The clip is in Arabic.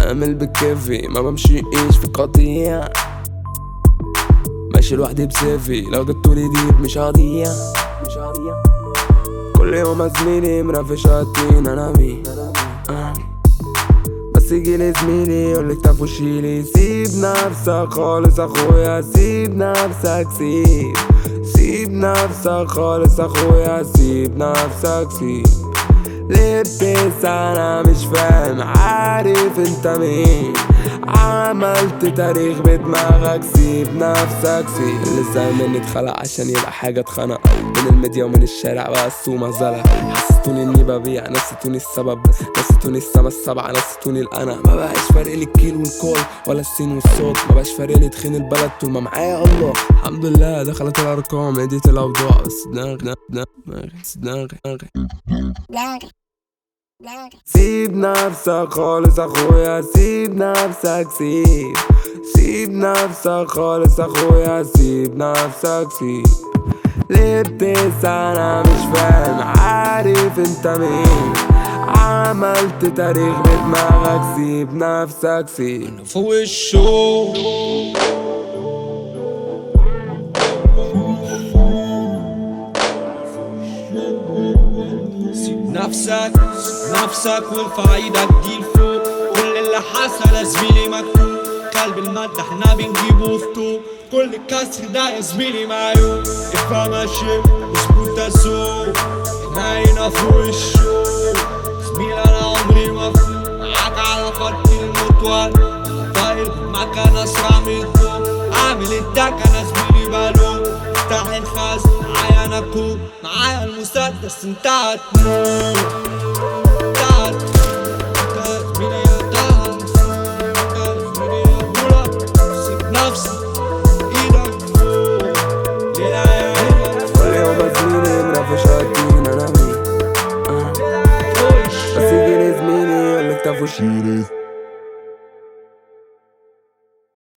بعمل بكيفي ما بمشيش في قطيع، ماشي لوحدي بسيفي لو جبتولي ديب مش هضيع. كل يوم زميلي مرفش هاتين انا مين بس يجيلي زميلي يقولك تافو شيلي. سيب نفسك خالص اخويا، سيب نفسك، سيب نفسك خالص اخويا، سيب نفسك ليه بتنسى؟ انا مش فاهم، عارف انت مين، عملت تاريخ بدماغك. سيب نفسك اللي مني اتخلق عشان يبقى حاجة اتخنق من الميديا ومن الشارع بقى السوق مزلة. حسستوني اني ببيع، نسيتوني السبب، نسيتوني السما السبعة، نسيتوني الانا. ما بقاش فارق لي الكيل والكول ولا السين والصوت، ما بقاش فارق لي تخين البلد طول ما معايا الله. الحمد لله دخلت الارقام اديت الاوضاع، بس دماغي سيب نفسك خالص اخويا، سيب نفسك، سيب نفسك خالص اخويا، سيب نفسك ليه بتنسى؟ انا مش فاهم، عارف انت مين، عملت تاريخ بدماغك. سيب نفسك انا فوق الشوق نفسك وارفع ايدك دي لفوق. كل اللي حصل يا زميلي مكتوب، قلب المادة احنا بنجيبه في طوب. كل الكسر ده يا زميلي معيوب، افهم ماشي اظبط ده الذوق. احنا هنا فوق الشوق زميلي، انا عمري ما فوق معاك على خط المطول. طاير معاك انا اسرع من الضوء، اعمل الدك انا زميلي بالون. افتح الخزن معايا انا كوب، معايا المسدس انت هتموت.